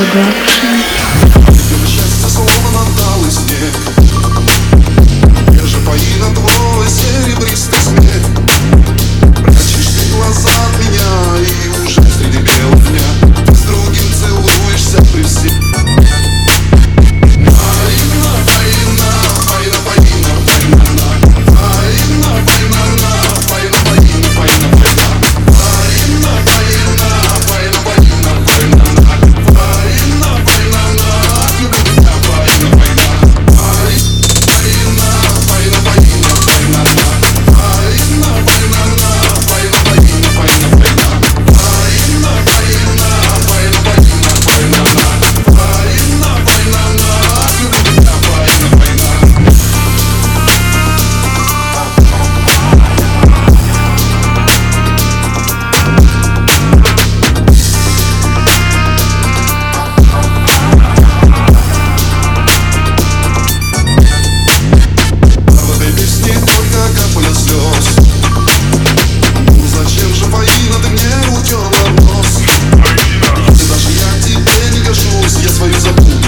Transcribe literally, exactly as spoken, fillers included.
Production. Счастье словно надалый снег. Держи пои на твой серебристый смех. Прячешь ты глаза от меня, и уже среди бела дня ты с другим целуешься при всех. Фаина, фаина, фаина, фаина, фаина, фаина, фаина, фаина, фаина, фаина, фаина, фаина, фаина, фаина, фаина, фаина. Зачем же, Фаина, ты мне утерла нос? Если даже я к тебе не гожусь, я свою забуду.